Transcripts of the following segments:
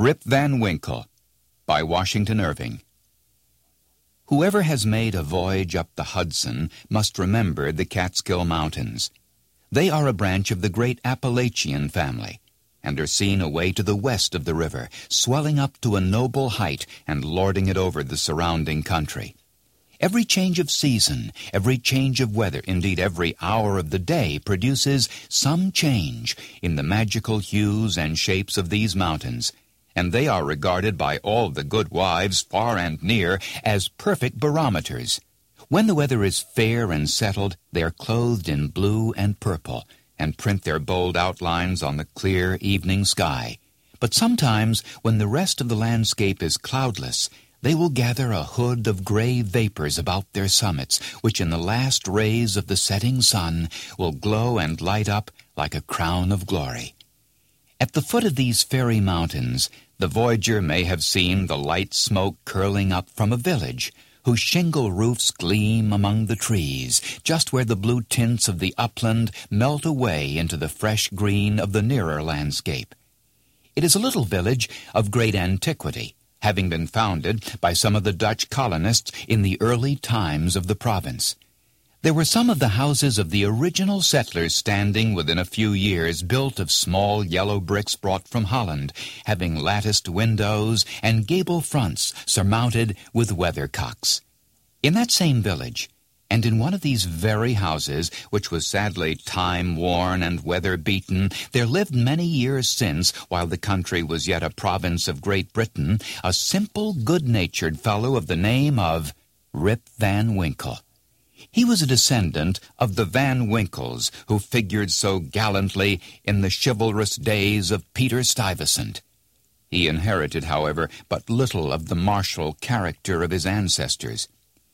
Rip Van Winkle by Washington Irving. Whoever has made a voyage up the Hudson must remember the Catskill Mountains. They are a branch of the great Appalachian family, and are seen away to the west of the river, swelling up to a noble height and lording it over the surrounding country. Every change of season, every change of weather, indeed every hour of the day, produces some change in the magical hues and shapes of these mountains, and they are regarded by all the good wives, far and near, as perfect barometers. When the weather is fair and settled, they are clothed in blue and purple, and print their bold outlines on the clear evening sky. But sometimes, when the rest of the landscape is cloudless, they will gather a hood of gray vapors about their summits, which in the last rays of the setting sun will glow and light up like a crown of glory. At the foot of these fairy mountains, the voyager may have seen the light smoke curling up from a village, whose shingle roofs gleam among the trees, just where the blue tints of the upland melt away into the fresh green of the nearer landscape. It is a little village of great antiquity, having been founded by some of the Dutch colonists in the early times of the province. There were some of the houses of the original settlers standing within a few years, built of small yellow bricks brought from Holland, having latticed windows and gable fronts surmounted with weathercocks. In that same village, and in one of these very houses, which was sadly time-worn and weather-beaten, there lived many years since, while the country was yet a province of Great Britain, a simple, good-natured fellow of the name of Rip Van Winkle. He was a descendant of the Van Winkles, who figured so gallantly in the chivalrous days of Peter Stuyvesant. He inherited, however, but little of the martial character of his ancestors.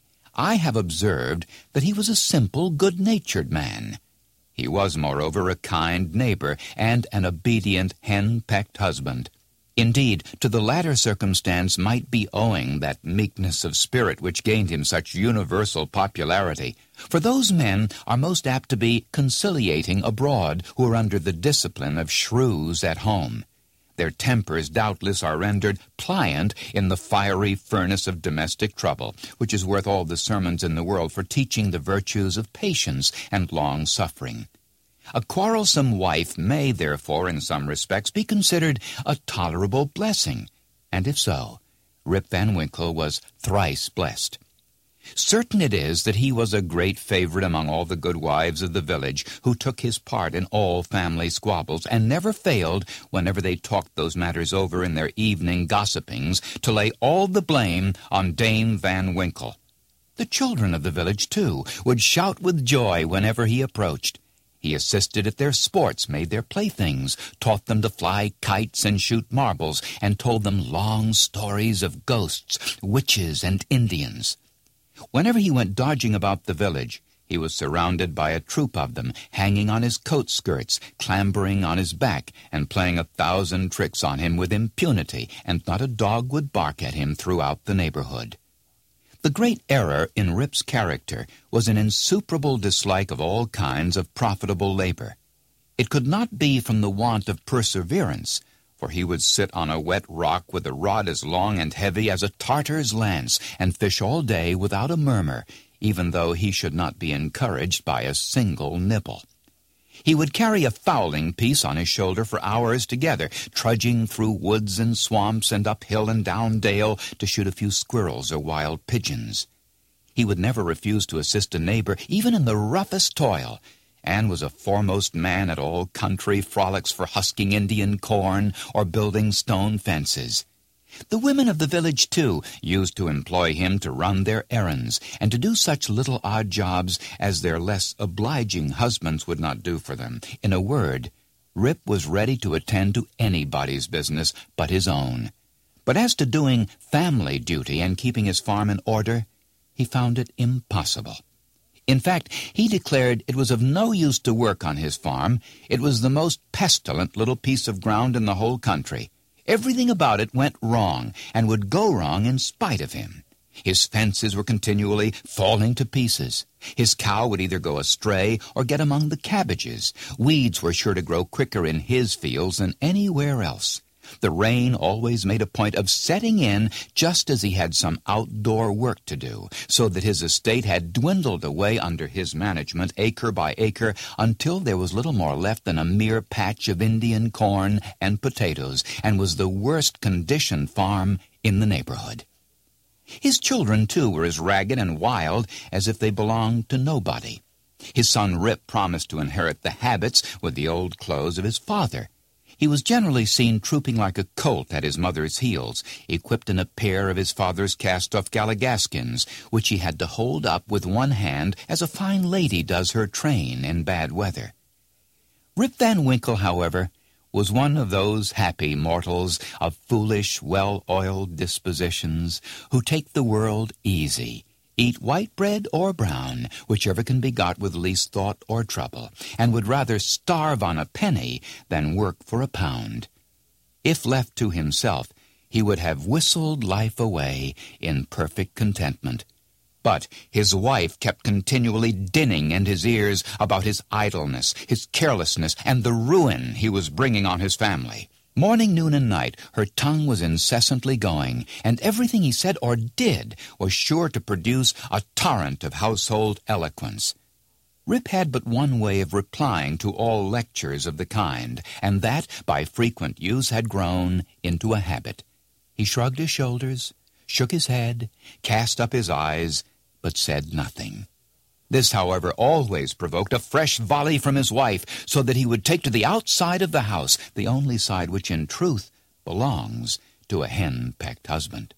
I have observed that he was a simple, good-natured man. He was, moreover, a kind neighbor and an obedient, hen-pecked husband. Indeed, to the latter circumstance might be owing that meekness of spirit which gained him such universal popularity. For those men are most apt to be conciliating abroad who are under the discipline of shrews at home. Their tempers doubtless are rendered pliant in the fiery furnace of domestic trouble, which is worth all the sermons in the world for teaching the virtues of patience and long-suffering. A quarrelsome wife may, therefore, in some respects, be considered a tolerable blessing, and if so, Rip Van Winkle was thrice blessed. Certain it is that he was a great favorite among all the good wives of the village, who took his part in all family squabbles, and never failed, whenever they talked those matters over in their evening gossipings, to lay all the blame on Dame Van Winkle. The children of the village, too, would shout with joy whenever he approached. He assisted at their sports, made their playthings, taught them to fly kites and shoot marbles, and told them long stories of ghosts, witches, and Indians. Whenever he went dodging about the village, he was surrounded by a troop of them, hanging on his coat skirts, clambering on his back, and playing 1,000 tricks on him with impunity, and not a dog would bark at him throughout the neighborhood. The great error in Rip's character was an insuperable dislike of all kinds of profitable labor. It could not be from the want of perseverance, for he would sit on a wet rock with a rod as long and heavy as a Tartar's lance and fish all day without a murmur, even though he should not be encouraged by a single nibble. He would carry a fowling piece on his shoulder for hours together, trudging through woods and swamps and up hill and down dale to shoot a few squirrels or wild pigeons. He would never refuse to assist a neighbor, even in the roughest toil, and was a foremost man at all country frolics for husking Indian corn or building stone fences. The women of the village, too, used to employ him to run their errands and to do such little odd jobs as their less obliging husbands would not do for them. In a word, Rip was ready to attend to anybody's business but his own. But as to doing family duty and keeping his farm in order, he found it impossible. In fact, he declared it was of no use to work on his farm. It was the most pestilent little piece of ground in the whole country. Everything about it went wrong, and would go wrong in spite of him. His fences were continually falling to pieces. His cow would either go astray or get among the cabbages. Weeds were sure to grow quicker in his fields than anywhere else. The rain always made a point of setting in just as he had some outdoor work to do, so that his estate had dwindled away under his management, acre by acre, until there was little more left than a mere patch of Indian corn and potatoes, and was the worst conditioned farm in the neighborhood. His children, too, were as ragged and wild as if they belonged to nobody. His son Rip promised to inherit the habits with the old clothes of his father. He was generally seen trooping like a colt at his mother's heels, equipped in a pair of his father's cast-off galligaskins, which he had to hold up with one hand as a fine lady does her train in bad weather. Rip Van Winkle, however, was one of those happy mortals of foolish, well-oiled dispositions who take the world easy, eat white bread or brown, whichever can be got with least thought or trouble, and would rather starve on a penny than work for a pound. If left to himself, he would have whistled life away in perfect contentment. But his wife kept continually dinning in his ears about his idleness, his carelessness, and the ruin he was bringing on his family. Morning, noon, and night, her tongue was incessantly going, and everything he said or did was sure to produce a torrent of household eloquence. Rip had but one way of replying to all lectures of the kind, and that, by frequent use, had grown into a habit. He shrugged his shoulders, shook his head, cast up his eyes, but said nothing. This, however, always provoked a fresh volley from his wife, so that he would take to the outside of the house, the only side which in truth belongs to a hen-pecked husband.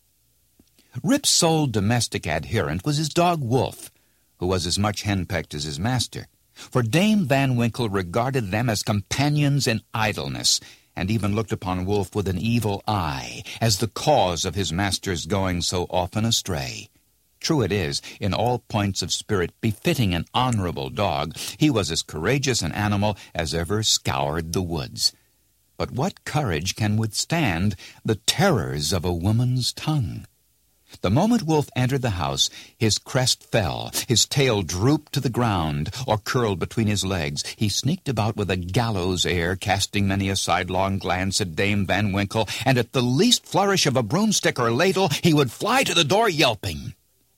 Rip's sole domestic adherent was his dog Wolf, who was as much hen-pecked as his master, for Dame Van Winkle regarded them as companions in idleness, and even looked upon Wolf with an evil eye, as the cause of his master's going so often astray. True it is, in all points of spirit befitting an honorable dog, he was as courageous an animal as ever scoured the woods. But what courage can withstand the terrors of a woman's tongue? The moment Wolf entered the house, his crest fell, his tail drooped to the ground, or curled between his legs. He sneaked about with a gallows air, casting many a sidelong glance at Dame Van Winkle, and at the least flourish of a broomstick or ladle, he would fly to the door yelping.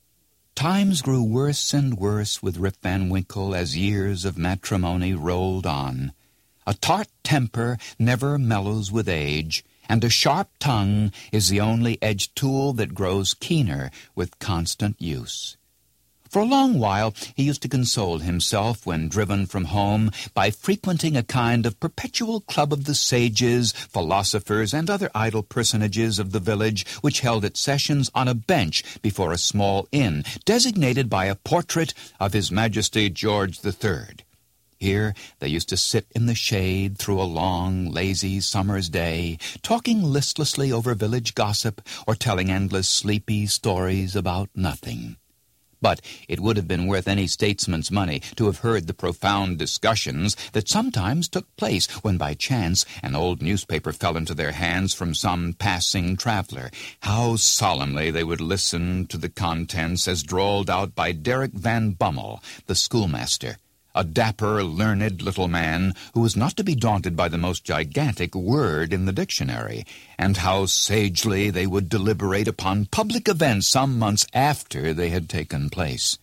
Times grew worse and worse with Rip Van Winkle as years of matrimony rolled on. A tart temper never mellows with age, and a sharp tongue is the only edged tool that grows keener with constant use. For a long while he used to console himself when driven from home by frequenting a kind of perpetual club of the sages, philosophers, and other idle personages of the village, which held its sessions on a bench before a small inn, designated by a portrait of His Majesty George III. Here they used to sit in the shade through a long, lazy summer's day, talking listlessly over village gossip or telling endless sleepy stories about nothing. But it would have been worth any statesman's money to have heard the profound discussions that sometimes took place when by chance an old newspaper fell into their hands from some passing traveler. How solemnly they would listen to the contents as drawled out by Derrick Van Bummel, the schoolmaster, a dapper, learned little man who was not to be daunted by the most gigantic word in the dictionary, and how sagely they would deliberate upon public events some months after they had taken place.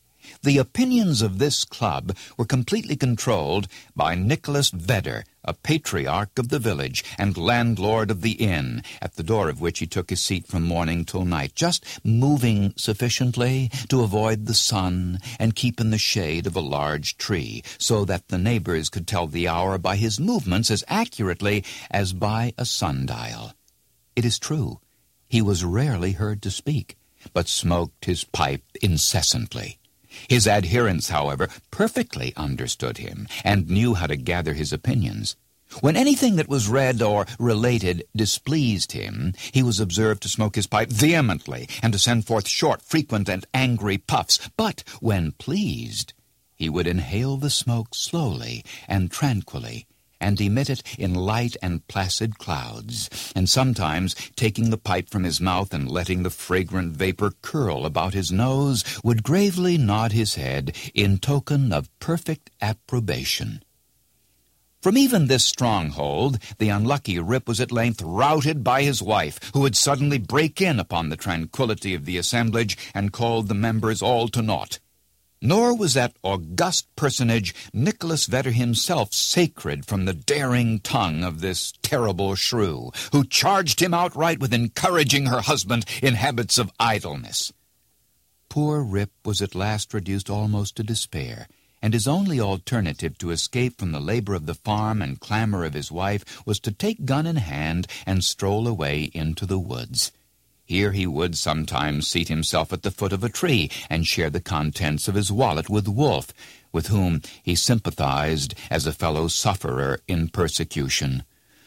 The opinions of this club were completely controlled by Nicholas Vedder, a patriarch of the village and landlord of the inn, at the door of which he took his seat from morning till night, just moving sufficiently to avoid the sun and keep in the shade of a large tree, so that the neighbors could tell the hour by his movements as accurately as by a sundial. It is true, he was rarely heard to speak, but smoked his pipe incessantly. His adherents, however, perfectly understood him and knew how to gather his opinions. When anything that was read or related displeased him, he was observed to smoke his pipe vehemently and to send forth short, frequent, and angry puffs. But when pleased, he would inhale the smoke slowly and tranquilly, and emit it in light and placid clouds, and sometimes, taking the pipe from his mouth and letting the fragrant vapor curl about his nose, would gravely nod his head in token of perfect approbation. From even this stronghold, the unlucky Rip was at length routed by his wife, who would suddenly break in upon the tranquillity of the assemblage and called the members all to naught. Nor was that august personage, Nicholas Vedder himself, sacred from the daring tongue of this terrible shrew, who charged him outright with encouraging her husband in habits of idleness. Poor Rip was at last reduced almost to despair, and his only alternative to escape from the labor of the farm and clamor of his wife was to take gun in hand and stroll away into the woods. Here he would sometimes seat himself at the foot of a tree and share the contents of his wallet with Wolf, with whom he sympathized as a fellow sufferer in persecution.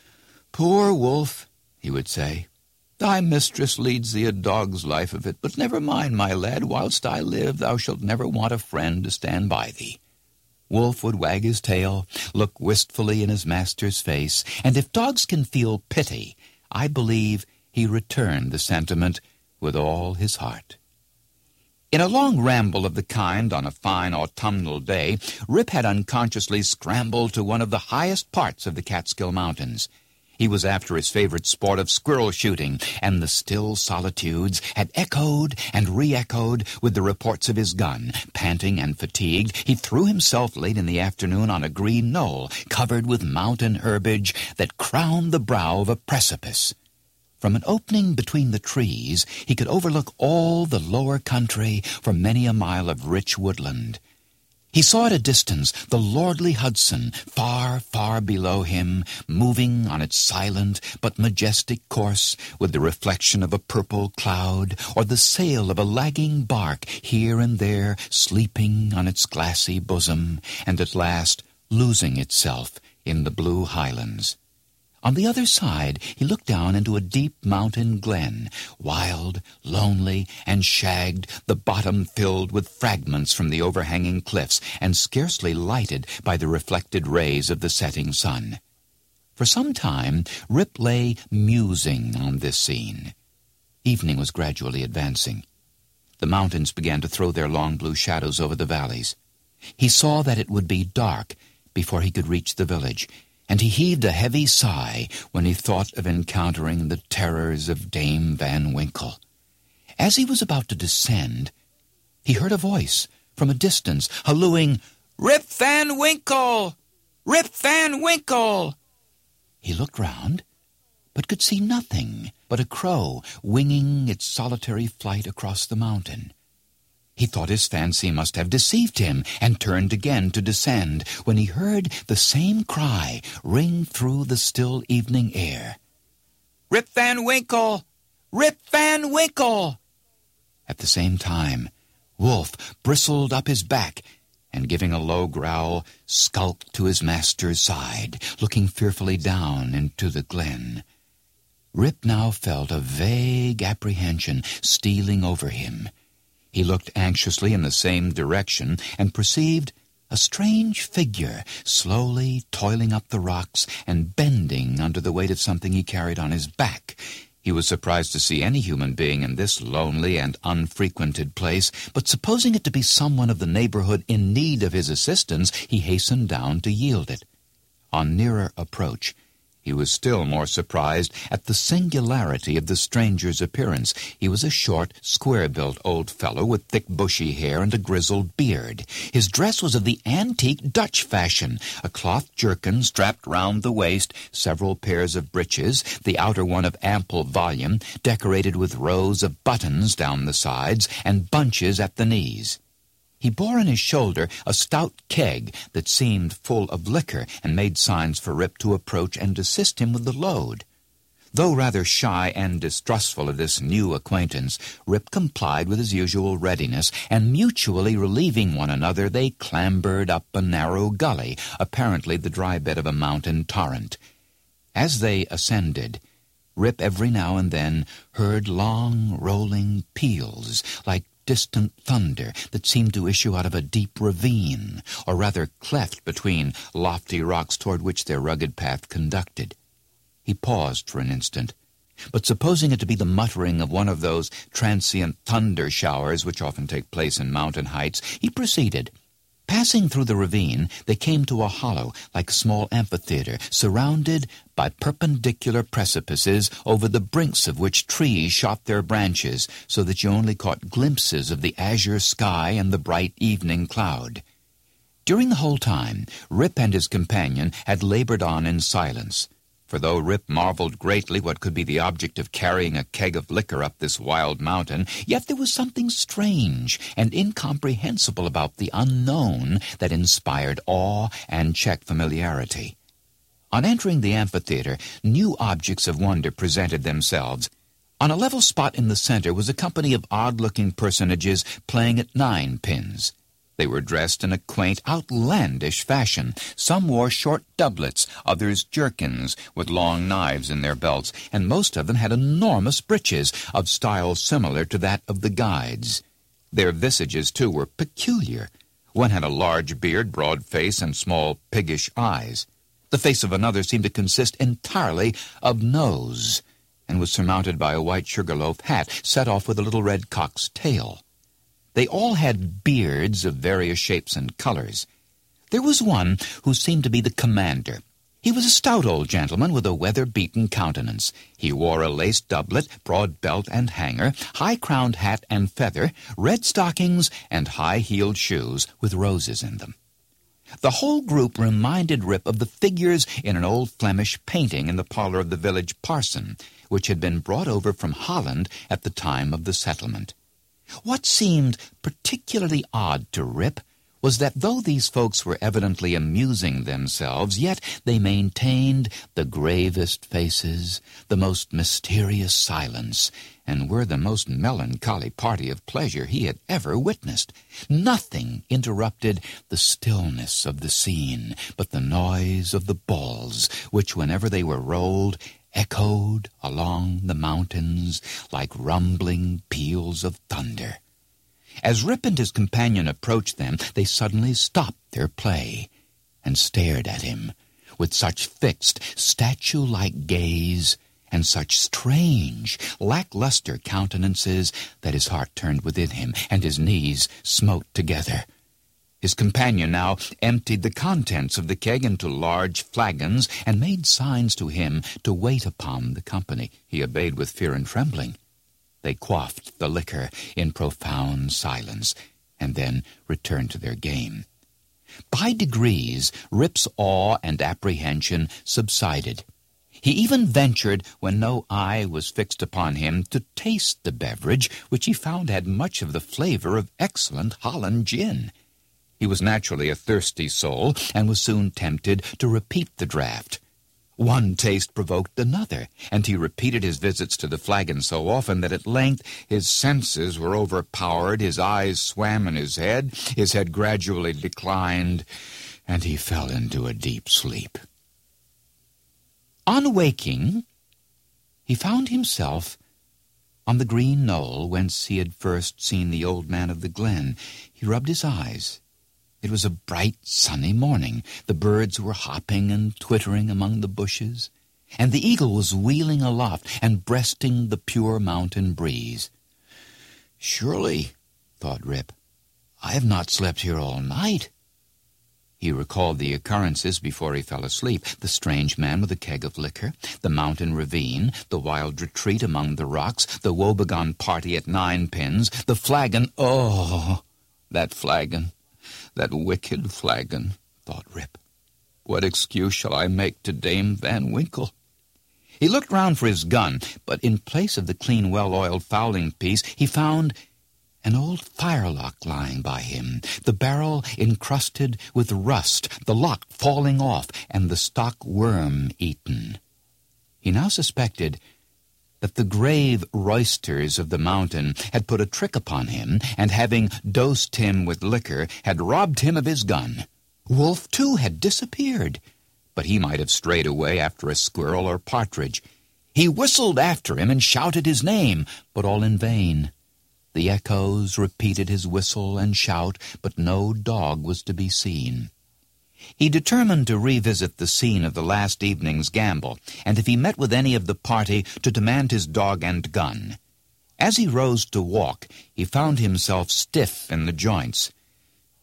"Poor Wolf," he would say, "thy mistress leads thee a dog's life of it, but never mind, my lad, whilst I live thou shalt never want a friend to stand by thee." Wolf would wag his tail, look wistfully in his master's face, and if dogs can feel pity, I believe he returned the sentiment with all his heart. In a long ramble of the kind on a fine autumnal day, Rip had unconsciously scrambled to one of the highest parts of the Catskill Mountains. He was after his favorite sport of squirrel shooting, and the still solitudes had echoed and re-echoed with the reports of his gun. Panting and fatigued, he threw himself late in the afternoon on a green knoll covered with mountain herbage that crowned the brow of a precipice. From an opening between the trees, he could overlook all the lower country for many a mile of rich woodland. He saw at a distance the lordly Hudson, far, far below him, moving on its silent but majestic course with the reflection of a purple cloud, or the sail of a lagging bark here and there sleeping on its glassy bosom, and at last losing itself in the blue highlands. On the other side, he looked down into a deep mountain glen, wild, lonely, and shagged, the bottom filled with fragments from the overhanging cliffs, and scarcely lighted by the reflected rays of the setting sun. For some time, Rip lay musing on this scene. Evening was gradually advancing. The mountains began to throw their long blue shadows over the valleys. He saw that it would be dark before he could reach the village, and he heaved a heavy sigh when he thought of encountering the terrors of Dame Van Winkle. As he was about to descend, he heard a voice from a distance hallooing, "Rip Van Winkle! Rip Van Winkle!" He looked round, but could see nothing but a crow winging its solitary flight across the mountain. He thought his fancy must have deceived him, and turned again to descend, when he heard the same cry ring through the still evening air. "Rip Van Winkle! Rip Van Winkle!" At the same time, Wolf bristled up his back, and giving a low growl, skulked to his master's side, looking fearfully down into the glen. Rip now felt a vague apprehension stealing over him. He looked anxiously in the same direction and perceived a strange figure slowly toiling up the rocks and bending under the weight of something he carried on his back. He was surprised to see any human being in this lonely and unfrequented place, but supposing it to be someone of the neighborhood in need of his assistance, he hastened down to yield it. On nearer approach, he was still more surprised at the singularity of the stranger's appearance. He was a short, square-built old fellow with thick bushy hair and a grizzled beard. His dress was of the antique Dutch fashion, a cloth jerkin strapped round the waist, several pairs of breeches, the outer one of ample volume, decorated with rows of buttons down the sides and bunches at the knees. He bore on his shoulder a stout keg that seemed full of liquor, and made signs for Rip to approach and assist him with the load. Though rather shy and distrustful of this new acquaintance, Rip complied with his usual readiness, and mutually relieving one another, they clambered up a narrow gully, apparently the dry bed of a mountain torrent. As they ascended, Rip every now and then heard long, rolling peals, like distant thunder that seemed to issue out of a deep ravine, or rather cleft between lofty rocks toward which their rugged path conducted. He paused for an instant, but supposing it to be the muttering of one of those transient thunder showers which often take place in mountain heights, he proceeded, Passing through the ravine, they came to a hollow like a small amphitheater, surrounded by perpendicular precipices over the brinks of which trees shot their branches, so that you only caught glimpses of the azure sky and the bright evening cloud. During the whole time, Rip and his companion had labored on in silence. For though Rip marveled greatly what could be the object of carrying a keg of liquor up this wild mountain, yet there was something strange and incomprehensible about the unknown that inspired awe and checked familiarity. On entering the amphitheater, new objects of wonder presented themselves. On a level spot in the center was a company of odd-looking personages playing at ninepins. They were dressed in a quaint, outlandish fashion. Some wore short doublets, others jerkins, with long knives in their belts, and most of them had enormous breeches, of style similar to that of the guides. Their visages, too, were peculiar. One had a large beard, broad face, and small, piggish eyes. The face of another seemed to consist entirely of nose, and was surmounted by a white sugar-loaf hat, set off with a little red cock's tail. They all had beards of various shapes and colors. There was one who seemed to be the commander. He was a stout old gentleman with a weather-beaten countenance. He wore a laced doublet, broad belt and hanger, high-crowned hat and feather, red stockings, and high-heeled shoes with roses in them. The whole group reminded Rip of the figures in an old Flemish painting in the parlor of the village parson, which had been brought over from Holland at the time of the settlement. What seemed particularly odd to Rip was that though these folks were evidently amusing themselves, yet they maintained the gravest faces, the most mysterious silence, and were the most melancholy party of pleasure he had ever witnessed. Nothing interrupted the stillness of the scene but the noise of the balls, which, whenever they were rolled, echoed along the mountains like rumbling peals of thunder. As Rip and his companion approached them, they suddenly stopped their play and stared at him with such fixed, statue-like gaze and such strange, lackluster countenances that his heart turned within him and his knees smote together. His companion now emptied the contents of the keg into large flagons and made signs to him to wait upon the company. He obeyed with fear and trembling. They quaffed the liquor in profound silence and then returned to their game. By degrees, Rip's awe and apprehension subsided. He even ventured, when no eye was fixed upon him, to taste the beverage, which he found had much of the flavor of excellent Holland gin. He was naturally a thirsty soul, and was soon tempted to repeat the draught. One taste provoked another, and he repeated his visits to the flagon so often that at length his senses were overpowered, his eyes swam in his head gradually declined, and he fell into a deep sleep. On waking, he found himself on the green knoll whence he had first seen the old man of the glen. He rubbed his eyes. It was a bright, sunny morning. The birds were hopping and twittering among the bushes, and the eagle was wheeling aloft and breasting the pure mountain breeze. "Surely," thought Rip, "I have not slept here all night." He recalled the occurrences before he fell asleep: the strange man with the keg of liquor, the mountain ravine, the wild retreat among the rocks, the woebegone party at ninepins, the flagon. Oh, that flagon! That wicked flagon, thought Rip. What excuse shall I make to Dame Van Winkle? He looked round for his gun, but in place of the clean, well-oiled fowling piece, he found an old firelock lying by him, the barrel encrusted with rust, the lock falling off, and the stock worm-eaten. He now suspected that the grave roysters of the mountain had put a trick upon him, and having dosed him with liquor, had robbed him of his gun. Wolf, too, had disappeared, but he might have strayed away after a squirrel or partridge. He whistled after him and shouted his name, but all in vain. The echoes repeated his whistle and shout, but no dog was to be seen. He determined to revisit the scene of the last evening's gamble, and if he met with any of the party, to demand his dog and gun. As he rose to walk, he found himself stiff in the joints.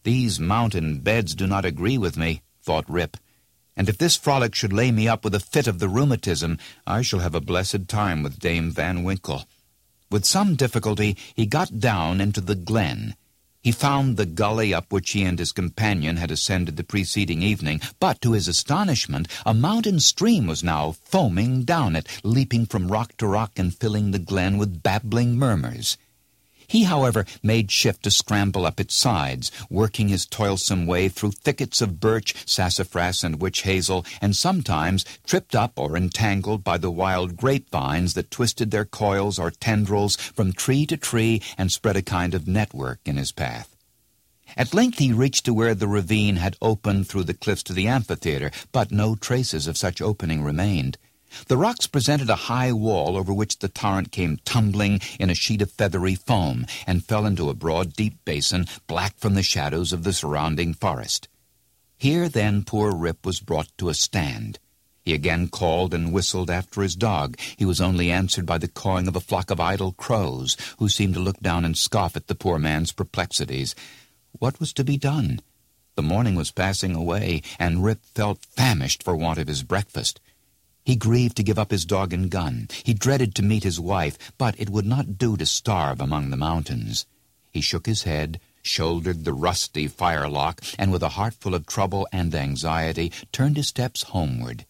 "These mountain beds do not agree with me," thought Rip, "and if this frolic should lay me up with a fit of the rheumatism, I shall have a blessed time with Dame Van Winkle." With some difficulty he got down into the glen. He found the gully up which he and his companion had ascended the preceding evening, but to his astonishment a mountain stream was now foaming down it, leaping from rock to rock and filling the glen with babbling murmurs. He, however, made shift to scramble up its sides, working his toilsome way through thickets of birch, sassafras, and witch hazel, and sometimes tripped up or entangled by the wild grapevines that twisted their coils or tendrils from tree to tree and spread a kind of network in his path. At length he reached to where the ravine had opened through the cliffs to the amphitheater, but no traces of such opening remained. The rocks presented a high wall over which the torrent came tumbling in a sheet of feathery foam and fell into a broad, deep basin, black from the shadows of the surrounding forest. Here, then, poor Rip was brought to a stand. He again called and whistled after his dog. He was only answered by the cawing of a flock of idle crows, who seemed to look down and scoff at the poor man's perplexities. What was to be done? The morning was passing away, and Rip felt famished for want of his breakfast. He grieved to give up his dog and gun. He dreaded to meet his wife, but it would not do to starve among the mountains. He shook his head, shouldered the rusty firelock, and with a heart full of trouble and anxiety, turned his steps homeward.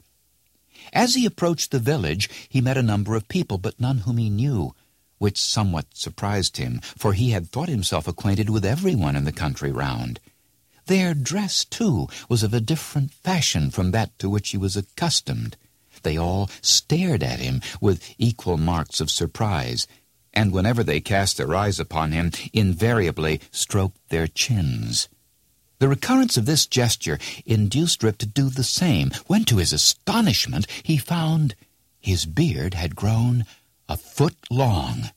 As he approached the village, he met a number of people, but none whom he knew, which somewhat surprised him, for he had thought himself acquainted with everyone in the country round. Their dress, too, was of a different fashion from that to which he was accustomed. They all stared at him with equal marks of surprise, and whenever they cast their eyes upon him, invariably stroked their chins. The recurrence of this gesture induced Rip to do the same, when to his astonishment he found his beard had grown a foot long.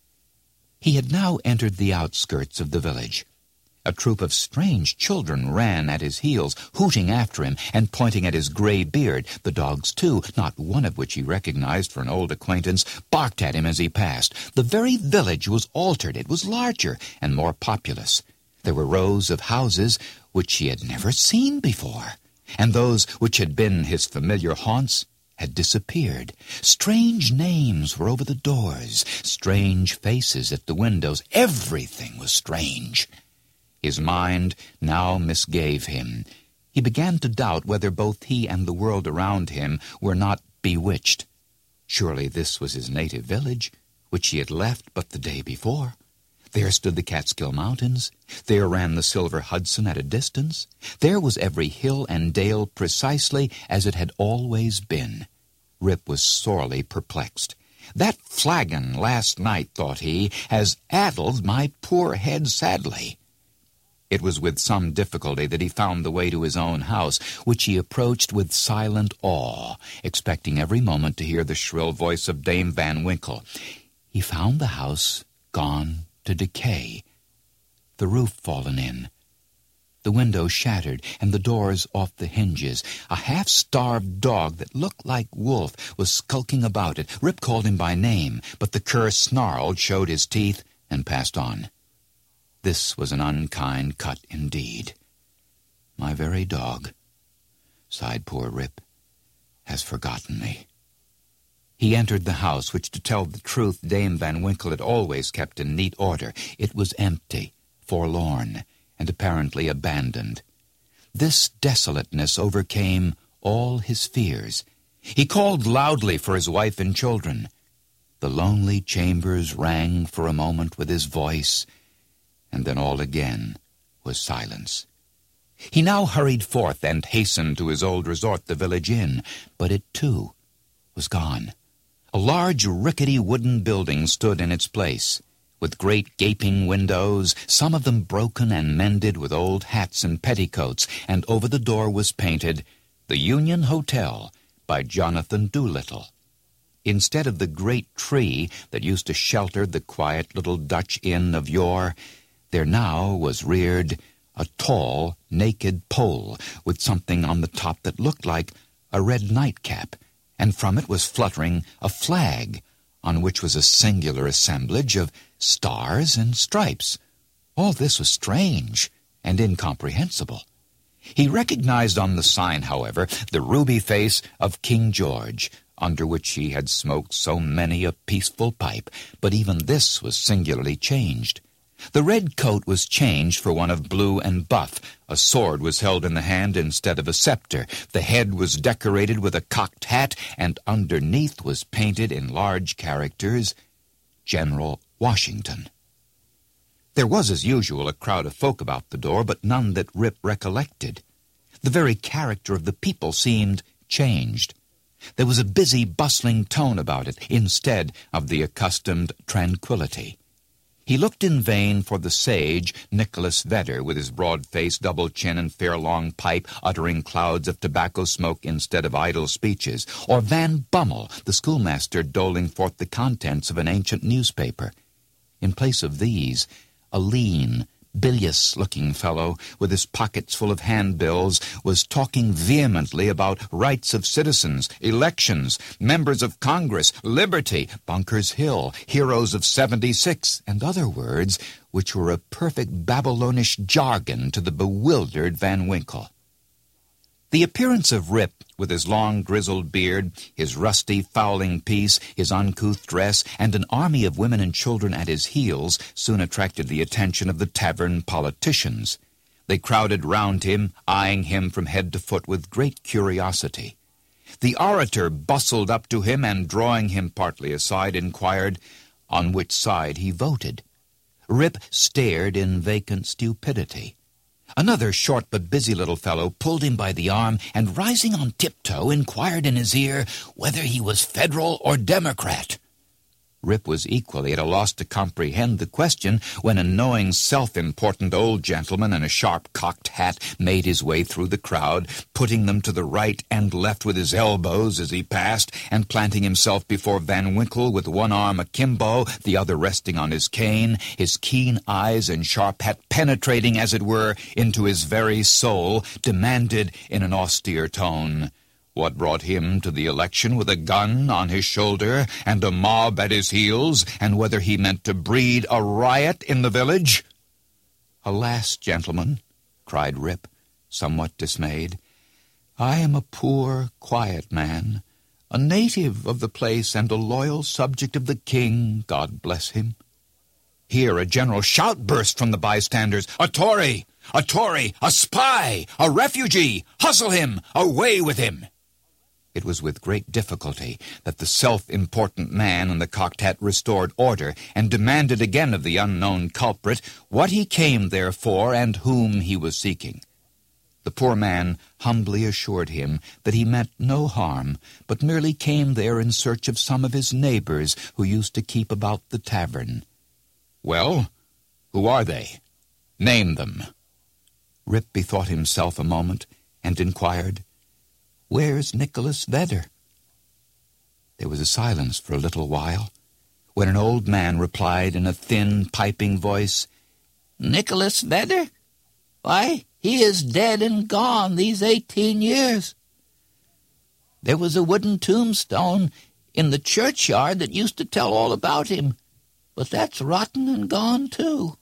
He had now entered the outskirts of the village. A troop of strange children ran at his heels, hooting after him and pointing at his gray beard. The dogs, too, not one of which he recognized for an old acquaintance, barked at him as he passed. The very village was altered. It was larger and more populous. There were rows of houses which he had never seen before, and those which had been his familiar haunts had disappeared. Strange names were over the doors, strange faces at the windows. Everything was strange. His mind now misgave him. He began to doubt whether both he and the world around him were not bewitched. Surely this was his native village, which he had left but the day before. There stood the Catskill Mountains. There ran the Silver Hudson at a distance. There was every hill and dale precisely as it had always been. Rip was sorely perplexed. That flagon last night, thought he, has addled my poor head sadly. It was with some difficulty that he found the way to his own house, which he approached with silent awe, expecting every moment to hear the shrill voice of Dame Van Winkle. He found the house gone to decay, the roof fallen in, the windows shattered, and the doors off the hinges. A half-starved dog that looked like Wolf was skulking about it. Rip called him by name, but the cur snarled, showed his teeth, and passed on. This was an unkind cut indeed. My very dog, sighed poor Rip, has forgotten me. He entered the house, which, to tell the truth, Dame Van Winkle had always kept in neat order. It was empty, forlorn, and apparently abandoned. This desolateness overcame all his fears. He called loudly for his wife and children. The lonely chambers rang for a moment with his voice, and then all again was silence. He now hurried forth and hastened to his old resort, the village inn, but it, too, was gone. A large, rickety wooden building stood in its place, with great gaping windows, some of them broken and mended with old hats and petticoats, and over the door was painted, "The Union Hotel," by Jonathan Doolittle. Instead of the great tree that used to shelter the quiet little Dutch inn of yore, there now was reared a tall, naked pole with something on the top that looked like a red nightcap, and from it was fluttering a flag, on which was a singular assemblage of stars and stripes. All this was strange and incomprehensible. He recognized on the sign, however, the ruby face of King George, under which he had smoked so many a peaceful pipe, but even this was singularly changed. The red coat was changed for one of blue and buff. A sword was held in the hand instead of a scepter. The head was decorated with a cocked hat, and underneath was painted in large characters, General Washington. There was, as usual, a crowd of folk about the door, but none that Rip recollected. The very character of the people seemed changed. There was a busy, bustling tone about it, instead of the accustomed tranquillity. He looked in vain for the sage Nicholas Vedder, with his broad face, double chin, and fair long pipe, uttering clouds of tobacco smoke instead of idle speeches, or Van Bummel, the schoolmaster, doling forth the contents of an ancient newspaper. In place of these, a lean, bilious-looking fellow, with his pockets full of handbills, was talking vehemently about rights of citizens, elections, members of Congress, liberty, Bunker's Hill, heroes of '76, and other words which were a perfect Babylonish jargon to the bewildered Van Winkle. The appearance of Rip, with his long grizzled beard, his rusty fowling piece, his uncouth dress, and an army of women and children at his heels, soon attracted the attention of the tavern politicians. They crowded round him, eyeing him from head to foot with great curiosity. The orator bustled up to him and, drawing him partly aside, inquired on which side he voted. Rip stared in vacant stupidity. Another short but busy little fellow pulled him by the arm and, rising on tiptoe, inquired in his ear whether he was Federal or Democrat. Rip was equally at a loss to comprehend the question when a knowing, self-important old gentleman in a sharp cocked hat made his way through the crowd, putting them to the right and left with his elbows as he passed, and planting himself before Van Winkle with one arm akimbo, the other resting on his cane, his keen eyes and sharp hat penetrating, as it were, into his very soul, demanded in an austere tone, what brought him to the election with a gun on his shoulder and a mob at his heels, and whether he meant to breed a riot in the village? "Alas, gentlemen," cried Rip, somewhat dismayed, "I am a poor, quiet man, a native of the place and a loyal subject of the king, God bless him." Here a general shout burst from the bystanders. "A Tory! A Tory! A spy! A refugee! Hustle him! Away with him!" It was with great difficulty that the self-important man in the cocked hat restored order and demanded again of the unknown culprit what he came there for and whom he was seeking. The poor man humbly assured him that he meant no harm, but merely came there in search of some of his neighbors who used to keep about the tavern. "Well, who are they? Name them." Rip bethought himself a moment and inquired, "Where's Nicholas Vedder?" There was a silence for a little while, when an old man replied in a thin, piping voice, "Nicholas Vedder? Why, he is dead and gone these 18 years. There was a wooden tombstone in the churchyard that used to tell all about him, but that's rotten and gone too."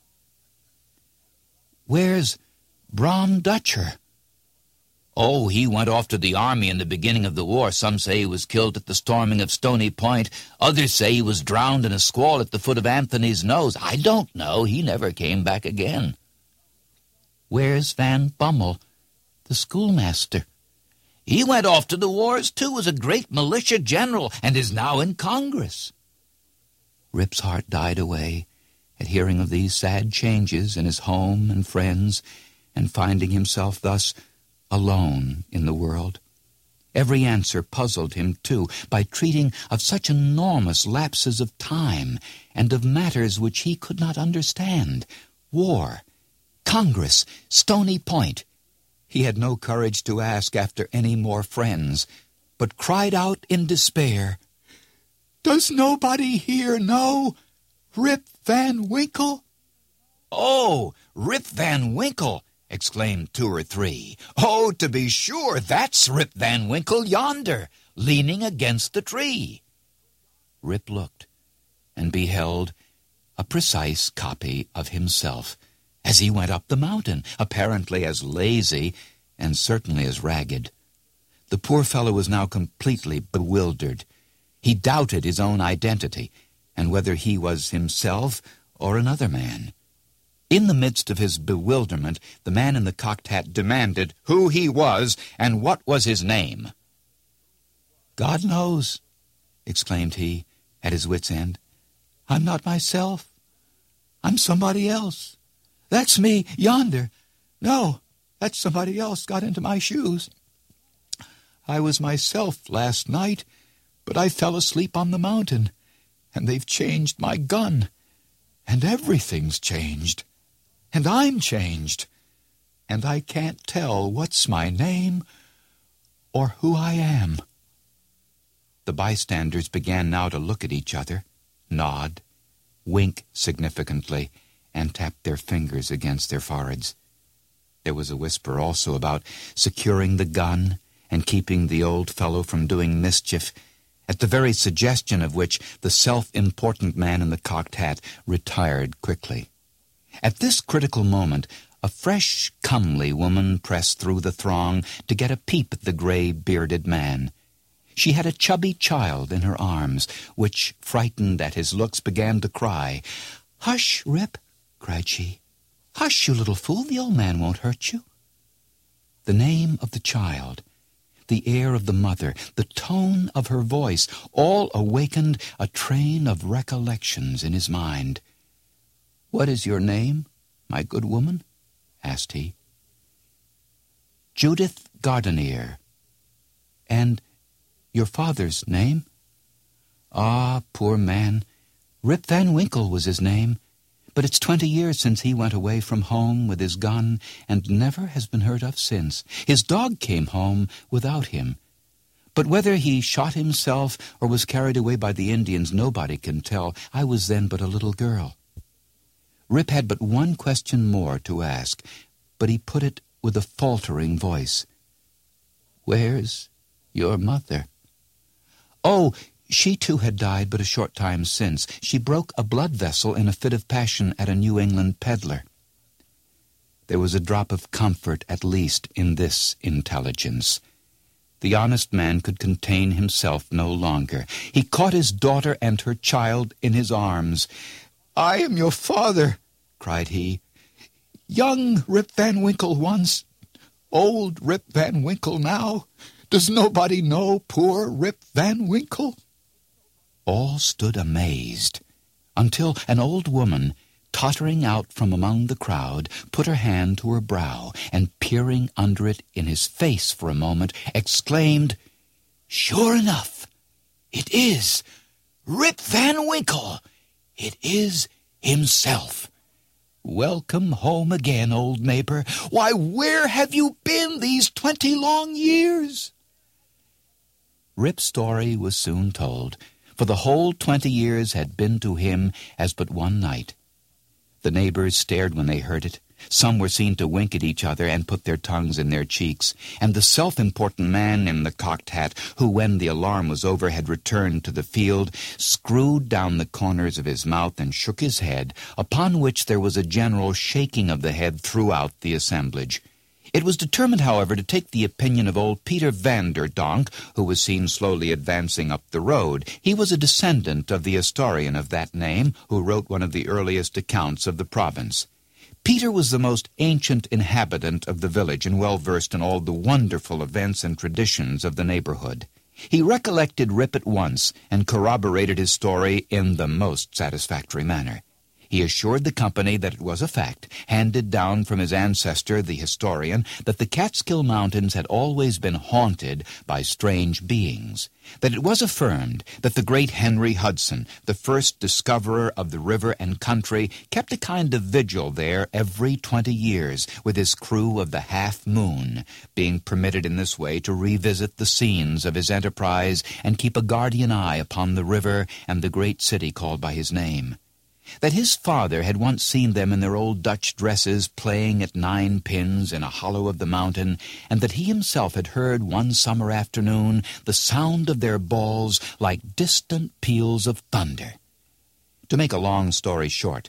"Where's Brom Dutcher?" "Oh, he went off to the army in the beginning of the war. Some say he was killed at the storming of Stony Point. Others say he was drowned in a squall at the foot of Anthony's Nose. I don't know. He never came back again." "Where's Van Bummel, the schoolmaster?" "He went off to the wars, too, was a great militia general, and is now in Congress." Rip's heart died away at hearing of these sad changes in his home and friends, and finding himself thus alone in the world. Every answer puzzled him, too, by treating of such enormous lapses of time and of matters which he could not understand. War, Congress, Stony Point. He had no courage to ask after any more friends, but cried out in despair, "Does nobody here know Rip Van Winkle?" "Oh, Rip Van Winkle!" exclaimed 2 or 3. "Oh, to be sure, that's Rip Van Winkle yonder, leaning against the tree." Rip looked and beheld a precise copy of himself, as he went up the mountain, apparently as lazy and certainly as ragged. The poor fellow was now completely bewildered. He doubted his own identity and whether he was himself or another man. In the midst of his bewilderment, the man in the cocked hat demanded who he was and what was his name. "God knows," exclaimed he, at his wit's end. "I'm not myself. I'm somebody else. That's me, yonder. No, that's somebody else got into my shoes. I was myself last night, but I fell asleep on the mountain, and they've changed my gun, and everything's changed, and I'm changed, and I can't tell what's my name or who I am." The bystanders began now to look at each other, nod, wink significantly, and tap their fingers against their foreheads. There was a whisper also about securing the gun and keeping the old fellow from doing mischief, at the very suggestion of which the self-important man in the cocked hat retired quickly. At this critical moment, a fresh, comely woman pressed through the throng to get a peep at the gray-bearded man. She had a chubby child in her arms, which, frightened at his looks, began to cry. "Hush, Rip," cried she. "Hush, you little fool, the old man won't hurt you." The name of the child, the air of the mother, the tone of her voice, all awakened a train of recollections in his mind. "What is your name, my good woman?" asked he. "Judith Gardenier." "And your father's name?" "Ah, poor man, Rip Van Winkle was his name, but it's 20 years since he went away from home with his gun and never has been heard of since. His dog came home without him. But whether he shot himself or was carried away by the Indians, nobody can tell. I was then but a little girl." Rip had but one question more to ask, but he put it with a faltering voice. "Where's your mother?" "Oh, she too had died but a short time since. She broke a blood vessel in a fit of passion at a New England peddler." There was a drop of comfort, at least, in this intelligence. The honest man could contain himself no longer. He caught his daughter and her child in his arms. "I am your father," cried he. "Young Rip Van Winkle once, old Rip Van Winkle now. Does nobody know poor Rip Van Winkle?" All stood amazed, until an old woman, tottering out from among the crowd, put her hand to her brow, and peering under it in his face for a moment, exclaimed, "Sure enough, it is Rip Van Winkle! It is himself! Welcome home again, old neighbor. Why, where have you been these 20 long years?" Rip's story was soon told, for the whole 20 years had been to him as but one night. The neighbors stared when they heard it. Some were seen to wink at each other and put their tongues in their cheeks, and the self-important man in the cocked hat, who, when the alarm was over, had returned to the field, screwed down the corners of his mouth and shook his head, upon which there was a general shaking of the head throughout the assemblage. It was determined, however, to take the opinion of old Peter Vanderdonk, who was seen slowly advancing up the road. He was a descendant of the historian of that name, who wrote one of the earliest accounts of the province. Peter was the most ancient inhabitant of the village and well versed in all the wonderful events and traditions of the neighborhood. He recollected Rip at once and corroborated his story in the most satisfactory manner. He assured the company that it was a fact, handed down from his ancestor, the historian, that the Catskill Mountains had always been haunted by strange beings, that it was affirmed that the great Henry Hudson, the first discoverer of the river and country, kept a kind of vigil there every 20 years, with his crew of the Half Moon, being permitted in this way to revisit the scenes of his enterprise and keep a guardian eye upon the river and the great city called by his name. That his father had once seen them in their old Dutch dresses playing at 9 pins in a hollow of the mountain, and that he himself had heard one summer afternoon the sound of their balls like distant peals of thunder. To make a long story short,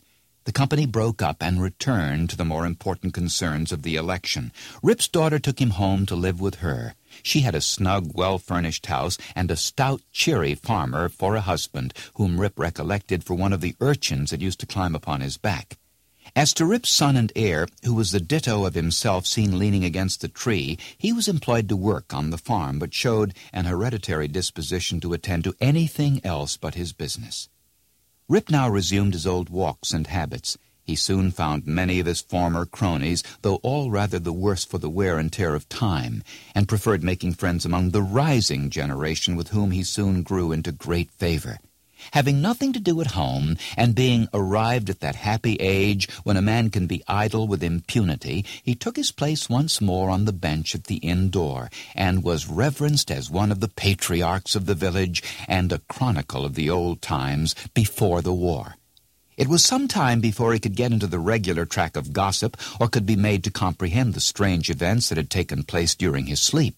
The company broke up and returned to the more important concerns of the election. Rip's daughter took him home to live with her. She had a snug, well-furnished house and a stout, cheery farmer for a husband, whom Rip recollected for one of the urchins that used to climb upon his back. As to Rip's son and heir, who was the ditto of himself seen leaning against the tree, he was employed to work on the farm, but showed an hereditary disposition to attend to anything else but his business. Rip now resumed his old walks and habits. He soon found many of his former cronies, though all rather the worse for the wear and tear of time, and preferred making friends among the rising generation, with whom he soon grew into great favor. Having nothing to do at home, and being arrived at that happy age when a man can be idle with impunity, he took his place once more on the bench at the inn door, and was reverenced as one of the patriarchs of the village and a chronicle of the old times before the war. It was some time before he could get into the regular track of gossip, or could be made to comprehend the strange events that had taken place during his sleep.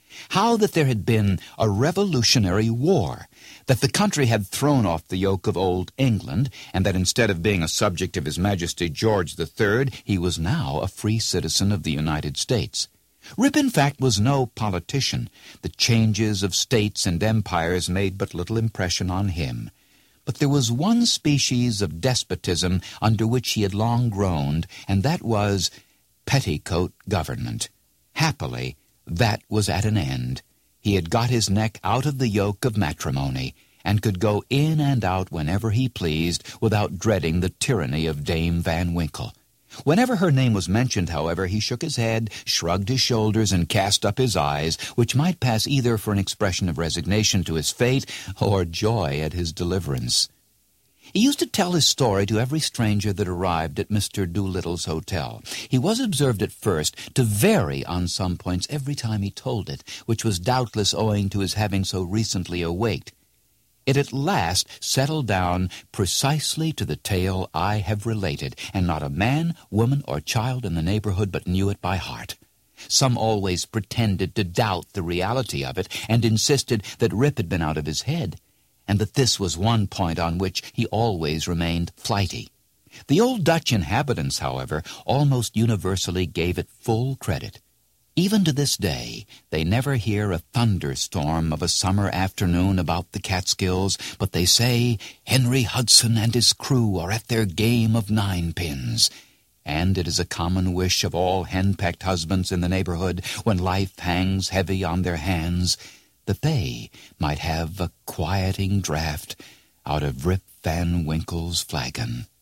How that there had been a revolutionary war, that the country had thrown off the yoke of old England, and that instead of being a subject of His Majesty George III, he was now a free citizen of the United States. Rip, in fact, was no politician. The changes of states and empires made but little impression on him. But there was one species of despotism under which he had long groaned, and that was petticoat government. Happily, that was at an end. He had got his neck out of the yoke of matrimony, and could go in and out whenever he pleased without dreading the tyranny of Dame Van Winkle. Whenever her name was mentioned, however, he shook his head, shrugged his shoulders, and cast up his eyes, which might pass either for an expression of resignation to his fate or joy at his deliverance. He used to tell his story to every stranger that arrived at Mr. Doolittle's hotel. He was observed at first to vary on some points every time he told it, which was doubtless owing to his having so recently awaked. It at last settled down precisely to the tale I have related, and not a man, woman, or child in the neighborhood but knew it by heart. Some always pretended to doubt the reality of it, and insisted that Rip had been out of his head, and that this was one point on which he always remained flighty. The old Dutch inhabitants, however, almost universally gave it full credit. Even to this day, they never hear a thunderstorm of a summer afternoon about the Catskills, but they say Henry Hudson and his crew are at their game of ninepins. And it is a common wish of all henpecked husbands in the neighborhood, when life hangs heavy on their hands, that they might have a quieting draught out of Rip Van Winkle's flagon.